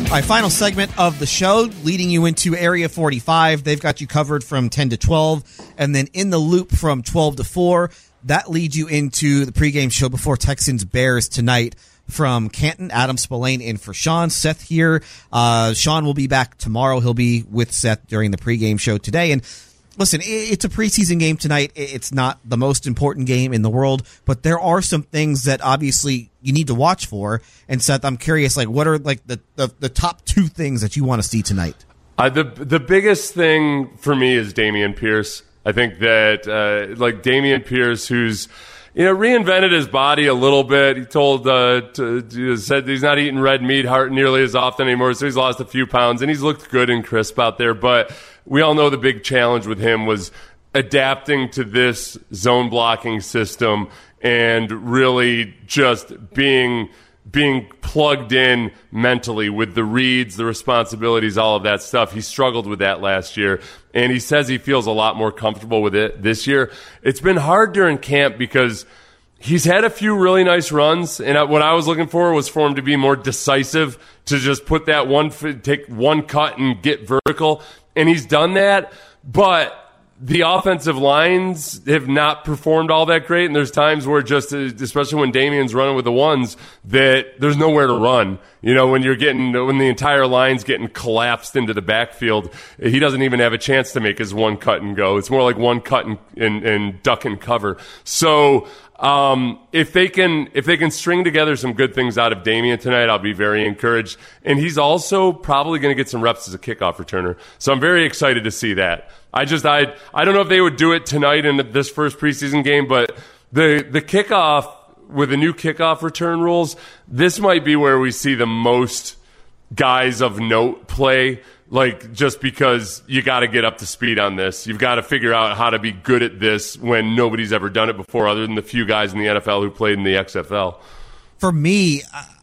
All right, final segment of the show, leading you into Area 45. They've got you covered from 10 to 12, and then In the Loop from 12 to 4. That leads you into the pregame show before Texans-Bears tonight from Canton. Adam Spillane in for Sean. Seth here. Sean will be back tomorrow. He'll be with Seth during the pregame show today. And listen, it's a preseason game tonight. It's not the most important game in the world, but there are some things that obviously you need to watch for. And Seth, I'm curious, like, what are like the top two things that you want to see tonight? The biggest thing for me is Dameon Pierce. I think that like Dameon Pierce, who's reinvented his body a little bit. He said he's not eating red meat nearly as often anymore, so he's lost a few pounds, and he's looked good and crisp out there. But we all know the big challenge with him was adapting to this zone blocking system and really just being plugged in mentally with the reads, the responsibilities, all of that stuff. He struggled with that last year, and he says he feels a lot more comfortable with it this year. It's been hard during camp because he's had a few really nice runs, and what I was looking for was for him to be more decisive, to just put that take one cut and get vertical, and he's done that, but the offensive lines have not performed all that great, and there's times where just, especially when Damien's running with the ones, that there's nowhere to run. When the entire line's getting collapsed into the backfield, he doesn't even have a chance to make his one cut and go. It's more like one cut and duck and cover. So if they can string together some good things out of Damien tonight, I'll be very encouraged. And he's also probably going to get some reps as a kickoff returner. So I'm very excited to see that. I don't know if they would do it tonight in this first preseason game, but the kickoff, with the new kickoff return rules, this might be where we see the most guys of note play, like, just because you got to get up to speed on this. You've got to figure out how to be good at this when nobody's ever done it before other than the few guys in the NFL who played in the XFL. For me,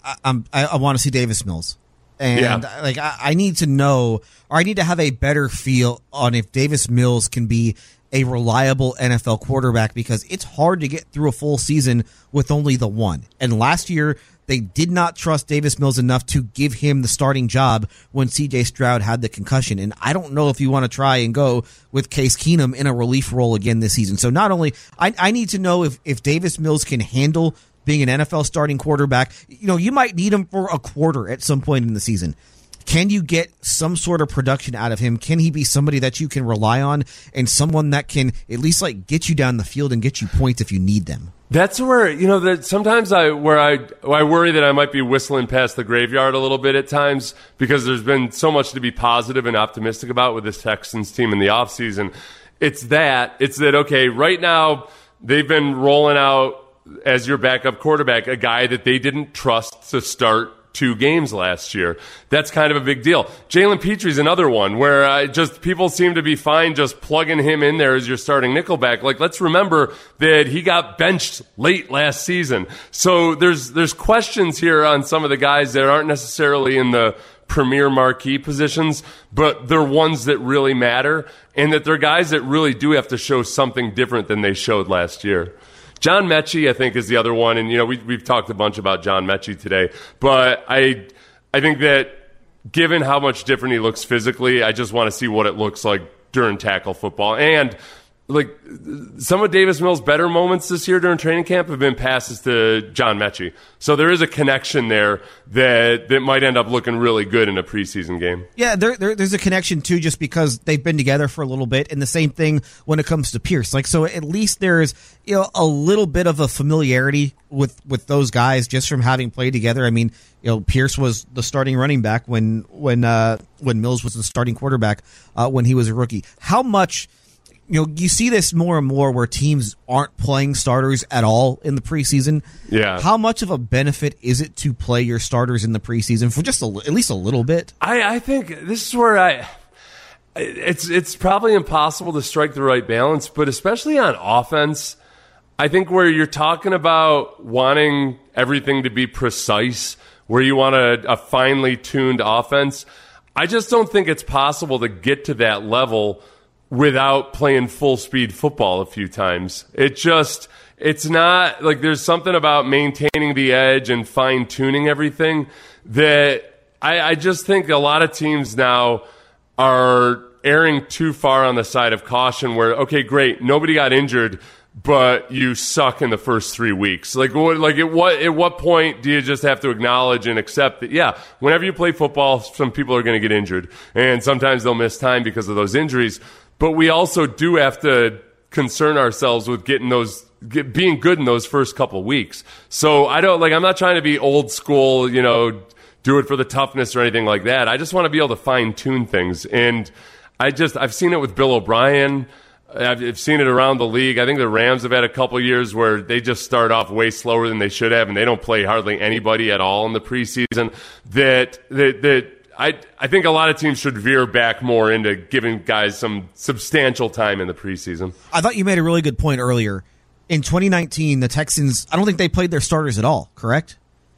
I want to see Davis Mills. And I need to know, or I need to have a better feel on if Davis Mills can be a reliable NFL quarterback, because it's hard to get through a full season with only the one. And last year, they did not trust Davis Mills enough to give him the starting job when C.J. Stroud had the concussion. And I don't know if you want to try and go with Case Keenum in a relief role again this season. So not only, I need to know if Davis Mills can handle being an NFL starting quarterback. You might need him for a quarter at some point in the season. Can you get some sort of production out of him? Can he be somebody that you can rely on, and someone that can at least like get you down the field and get you points if you need them? That's where, that sometimes I worry that I might be whistling past the graveyard a little bit at times, because there's been so much to be positive and optimistic about with this Texans team in the offseason. It's that, okay, right now they've been rolling out as your backup quarterback a guy that they didn't trust to start 2 games last year. That's kind of a big deal. Jalen Petre's another one where people seem to be fine just plugging him in there as your starting nickelback. Like, let's remember that he got benched late last season. So there's questions here on some of the guys that aren't necessarily in the premier marquee positions, but they're ones that really matter, and that they're guys that really do have to show something different than they showed last year. John Mechie, I think, is the other one, and we've talked a bunch about John Mechie today, but I think that given how much different he looks physically, I just want to see what it looks like during tackle football. And like, some of Davis Mills' better moments this year during training camp have been passes to John Mechie. So there is a connection there that might end up looking really good in a preseason game. Yeah, there's a connection too, just because they've been together for a little bit, and the same thing when it comes to Pierce. Like, so at least there's a little bit of a familiarity with those guys just from having played together. I mean, Pierce was the starting running back when Mills was the starting quarterback when he was a rookie. How much? You see this more and more where teams aren't playing starters at all in the preseason. Yeah. How much of a benefit is it to play your starters in the preseason for just at least a little bit? I think this is where it's probably impossible to strike the right balance, but especially on offense, I think where you're talking about wanting everything to be precise, where you want a finely tuned offense, I just don't think it's possible to get to that level without playing full speed football a few times. It's not like, there's something about maintaining the edge and fine tuning everything that I just think a lot of teams now are erring too far on the side of caution where, okay, great, nobody got injured, but you suck in the first 3 weeks. At what point do you just have to acknowledge and accept that, yeah, whenever you play football, some people are going to get injured, and sometimes they'll miss time because of those injuries. But we also do have to concern ourselves with being good in those first couple of weeks. So I'm not trying to be old school, do it for the toughness or anything like that. I just want to be able to fine tune things. And I've seen it with Bill O'Brien. I've seen it around the league. I think the Rams have had a couple years where they just start off way slower than they should have, and they don't play hardly anybody at all in the preseason. I think a lot of teams should veer back more into giving guys some substantial time in the preseason. I thought you made a really good point earlier. In 2019, the Texans, I don't think they played their starters at all, correct?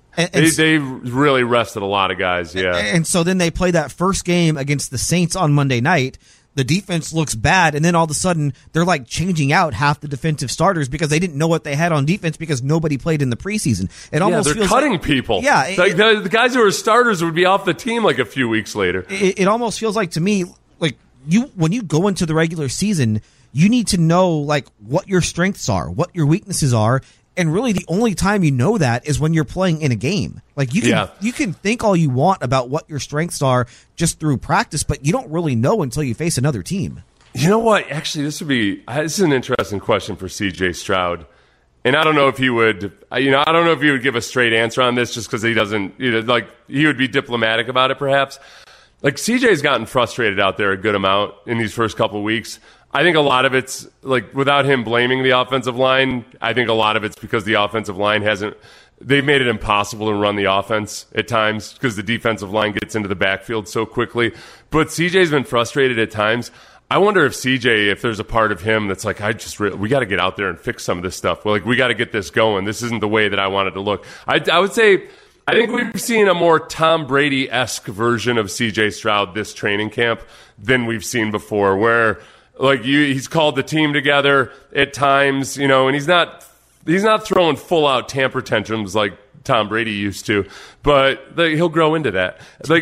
They really rested a lot of guys, yeah. And so then they play that first game against the Saints on Monday night. The defense looks bad, and then all of a sudden they're like changing out half the defensive starters because they didn't know what they had on defense because nobody played in the preseason. They're cutting people. Yeah, the guys who are starters would be off the team like a few weeks later. It almost feels like to me like when you go into the regular season, you need to know like what your strengths are, what your weaknesses are. And really, the only time you know that is when you're playing in a game. Like you can think all you want about what your strengths are just through practice, but you don't really know until you face another team. You know what? Actually, this is an interesting question for C.J. Stroud, and I don't know if he would. I don't know if he would give a straight answer on this, just because he doesn't. He would be diplomatic about it, perhaps. Like C.J.'s gotten frustrated out there a good amount in these first couple of weeks. I think a lot of it's, without him blaming the offensive line, I think a lot of it's because the offensive line they've made it impossible to run the offense at times because the defensive line gets into the backfield so quickly. But CJ's been frustrated at times. I wonder if CJ, if there's a part of him that's like, we got to get out there and fix some of this stuff. We got to get this going. This isn't the way that I want it to look. I would say, I think we've seen a more Tom Brady-esque version of CJ Stroud this training camp than we've seen before, where he's called the team together at times, and he's not throwing full out temper tantrums like Tom Brady used to, but he'll grow into that.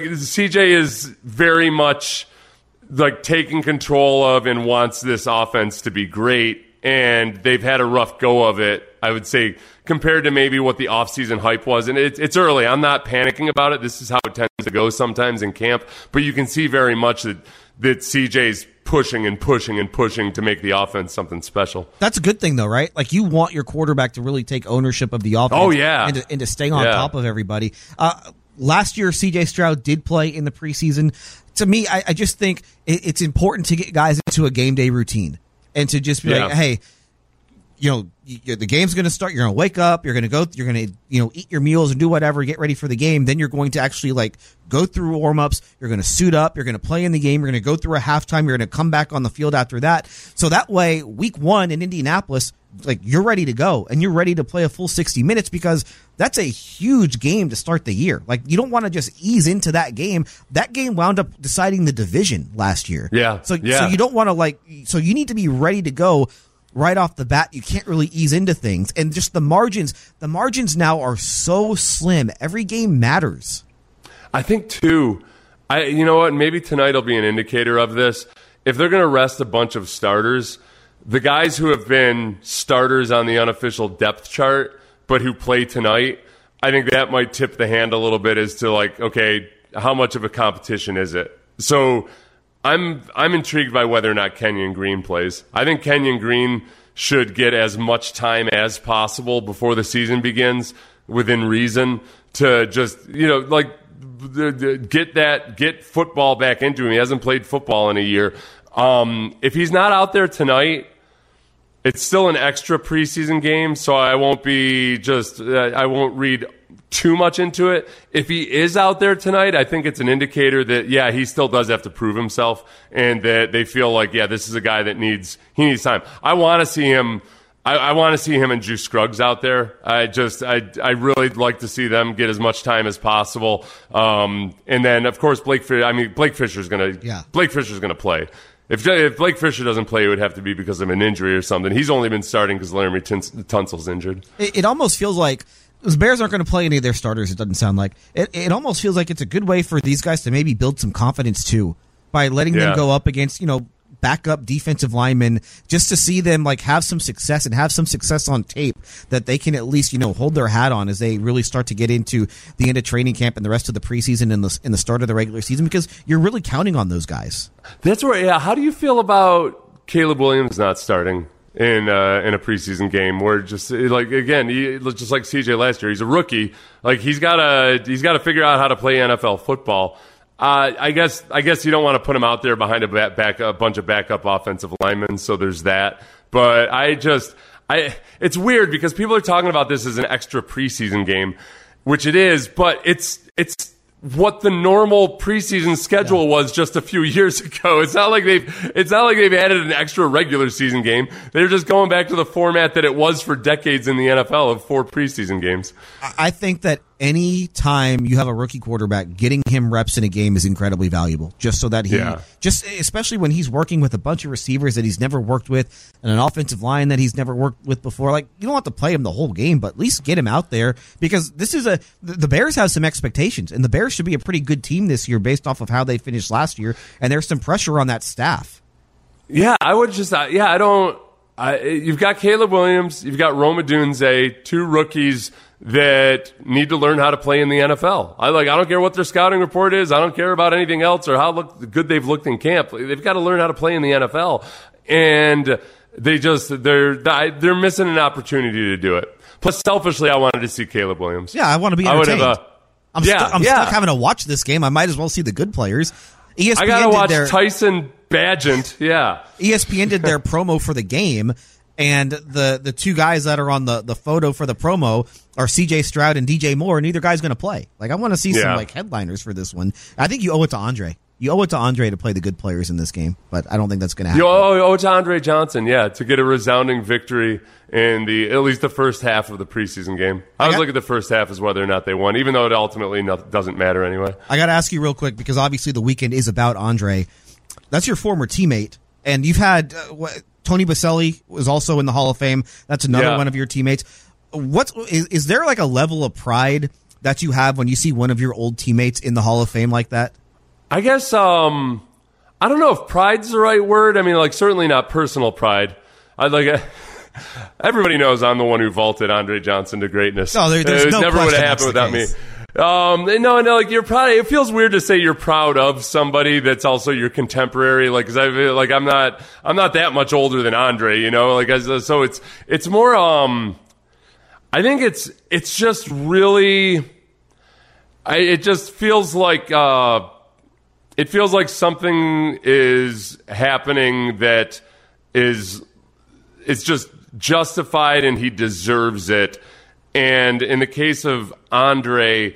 CJ is very much taking control of and wants this offense to be great, and they've had a rough go of it, I would say, compared to maybe what the offseason hype was. And it's early. I'm not panicking about it. This is how it tends to go sometimes in camp, but you can see very much that CJ's pushing and pushing and pushing to make the offense something special. That's a good thing, though, right? You want your quarterback to really take ownership of the offense. Oh, yeah. And to stay on top of everybody. Last year, C.J. Stroud did play in the preseason. To me, I just think it's important to get guys into a game day routine and to just be like, hey, the game's going to start. You're going to wake up. You're going to go. You're going to eat your meals and do whatever. Get ready for the game. Then you're going to actually go through warm ups. You're going to suit up. You're going to play in the game. You're going to go through a halftime. You're going to come back on the field after that. So that way, week 1 in Indianapolis, you're ready to go and you're ready to play a full 60 minutes because that's a huge game to start the year. You don't want to just ease into that game. That game wound up deciding the division last year. Yeah. So you don't want to so you need to be ready to go. Right off the bat, you can't really ease into things. And just the margins now are so slim. Every game matters. I think, too, you know what, maybe tonight will be an indicator of this. If they're going to rest a bunch of starters, the guys who have been starters on the unofficial depth chart, but who play tonight, I think that might tip the hand a little bit as to, okay, how much of a competition is it? So I'm intrigued by whether or not Kenyon Green plays. I think Kenyon Green should get as much time as possible before the season begins, within reason, to just get football back into him. He hasn't played football in a year. If he's not out there tonight, it's still an extra preseason game, so I won't read too much into it. If he is out there tonight, I think it's an indicator that, he still does have to prove himself and that they feel like, this is a guy that needs time. I want to see him. I want to see him and Juice Scruggs out there. I really like to see them get as much time as possible. And then, of course, Blake Fisher's going to play. If Blake Fisher doesn't play, it would have to be because of an injury or something. He's only been starting because Laramie Tunsil's injured. It almost feels like The Bears aren't going to play any of their starters, it doesn't sound like. It almost feels like it's a good way for these guys to maybe build some confidence, too, by letting them go up against, backup defensive linemen, just to see them have some success and have some success on tape that they can at least, hold their hat on as they really start to get into the end of training camp and the rest of the preseason and the start of the regular season, because you're really counting on those guys. That's where, how do you feel about Caleb Williams not starting in a preseason game, where just again, just like CJ last year, he's a rookie. He's got to figure out how to play NFL football. I guess you don't want to put him out there behind a bunch of backup offensive linemen. So there's that. But it's weird because people are talking about this as an extra preseason game, which it is. But it's what the normal preseason schedule was just a few years ago. It's not like they've added an extra regular season game. They're just going back to the format that it was for decades in the NFL of 4 preseason games. I think that any time you have a rookie quarterback, getting him reps in a game is incredibly valuable, just so that especially when he's working with a bunch of receivers that he's never worked with and an offensive line that he's never worked with before. You don't have to play him the whole game, but at least get him out there, because the Bears have some expectations, and the Bears should be a pretty good team this year based off of how they finished last year, and there's some pressure on that staff. Yeah, I would just, you've got Caleb Williams, you've got Rome Odunze, 2 rookies that need to learn how to play in the NFL. I don't care what their scouting report is. I don't care about anything else or how good they've looked in camp. They've got to learn how to play in the NFL, and they're missing an opportunity to do it. Plus, selfishly, I wanted to see Caleb Williams. Yeah, I want to be entertained. I'm stuck having to watch this game. I might as well see the good players. ESPN I gotta watch Tyson Bagent. Yeah, ESPN did their promo for the game. And the 2 guys that are on the photo for the promo are CJ Stroud and DJ Moore. Neither guy's going to play. I want to see some headliners for this one. I think you owe it to Andre. You owe it to Andre to play the good players in this game, but I don't think that's going to happen. You owe it to Andre Johnson, to get a resounding victory in at least the first half of the preseason game. I was looking at the first half as whether or not they won, even though it ultimately doesn't matter anyway. I got to ask you real quick, because obviously the weekend is about Andre. That's your former teammate, and you've had Tony Baselli was also in the Hall of Fame. That's another one of your teammates. Is there a level of pride that you have when you see one of your old teammates in the Hall of Fame like that? I guess I don't know if pride's the right word. I mean, certainly not personal pride. Everybody knows I'm the one who vaulted Andre Johnson to greatness. No, there's no never would have happened without me. No, you're proud. It feels weird to say you're proud of somebody that's also your contemporary. Cause I feel I'm not that much older than Andre, so it's more, I think it's just really, it just feels like, it feels like something is happening that it's just justified and he deserves it. And in the case of Andre,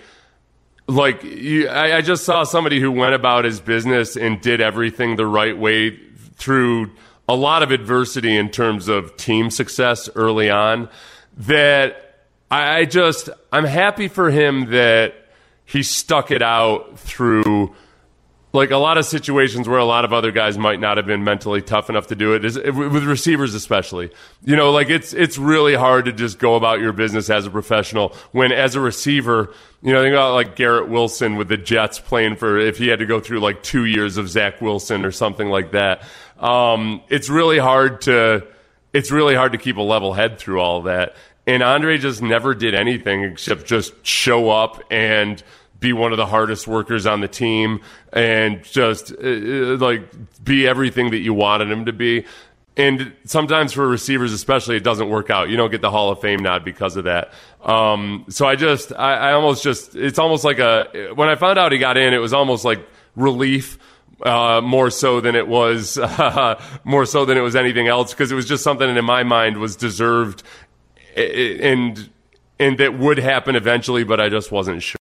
I just saw somebody who went about his business and did everything the right way through a lot of adversity in terms of team success early on, that I'm happy for him that he stuck it out through a lot of situations where a lot of other guys might not have been mentally tough enough to do it, with receivers especially. It's really hard to just go about your business as a professional when, as a receiver, think about Garrett Wilson with the Jets playing if he had to go through 2 years of Zach Wilson or something like that. It's really hard to keep a level head through all of that. And Andre just never did anything except just show up and be one of the hardest workers on the team and just be everything that you wanted him to be. And sometimes for receivers especially, it doesn't work out. You don't get the Hall of Fame nod because of that. So it's almost like when I found out he got in, it was almost like relief, more so than it was anything else, because it was just something that in my mind was deserved and that would happen eventually, but I just wasn't sure.